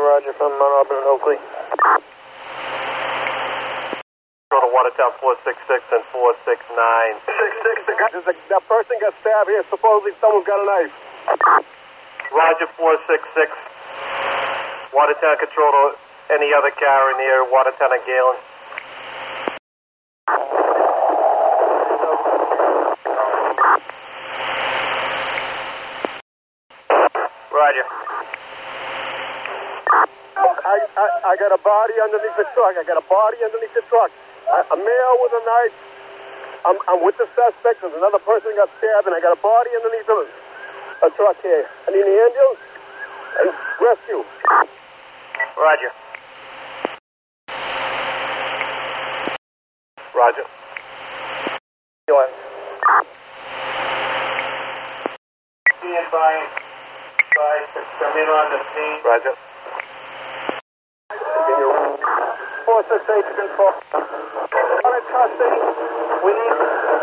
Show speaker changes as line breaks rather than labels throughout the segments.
Roger, from Mount Auburn and Oakley.
Go to Watertown 466 and 469.
666, that person got stabbed here. Supposedly someone's got a knife.
Roger 466. Watertown control to any other car near Watertown and Galen. Roger.
I got a body underneath the truck. A male with a knife. I'm with the suspect. There's another person got stabbed, and I got a body underneath a truck here. I need an ambulance and rescue.
Roger. Roger.
Go on.
Stand by to come in on the scene. Roger.
468 control. On a custody. We need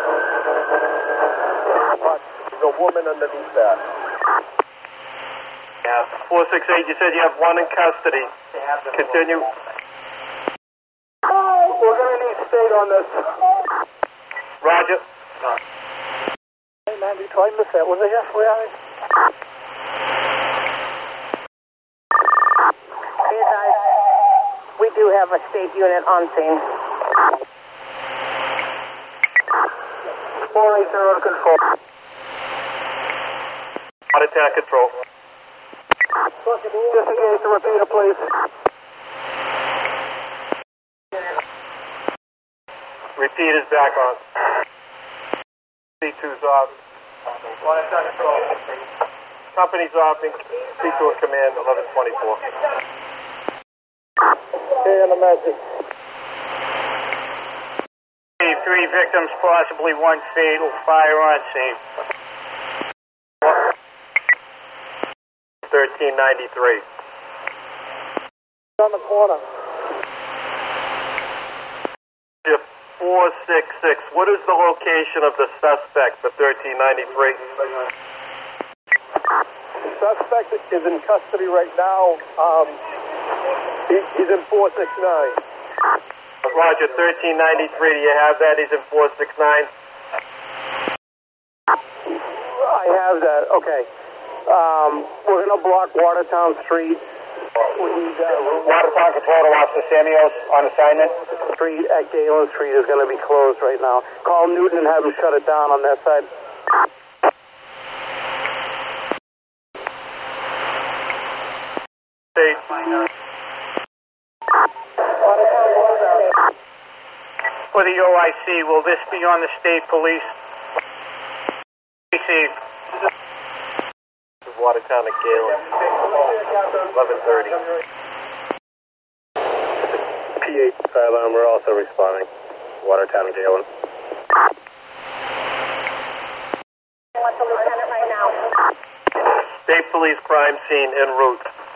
the woman underneath that.
Yeah. 468, you said you have one in custody. Continue.
We're going to need state on this.
Roger.
Hey, man, we tried to set. Was it here for you?
Hey, guys. We do have a state unit on scene.
480 control.
Watertown control.
Disengage the repeater, please.
Repeat is back on. C2's off. Watertown control. Company's off. C2 in command, 1124.
Okay, and a message.
3 victims, possibly 1 fatal. Fire on scene. 1393.
On the corner.
466. What is the location of the suspect for 1393?
The suspect is in custody right now. He's in 469.
Roger, 1393. Do you have that? He's in 469.
I have that. Okay. We're going to block Watertown Street. We need
Watertown control to Officer Samuels on assignment.
Street at Galen Street is going to be closed right now. Call Newton and have him shut it down on that side.
State. For the OIC, will this be on the state police? Received. Watertown at Galen. 1130.
P8 alarm, we're also responding. Watertown and Galen.
What's the lieutenant right now?
State police crime scene en route.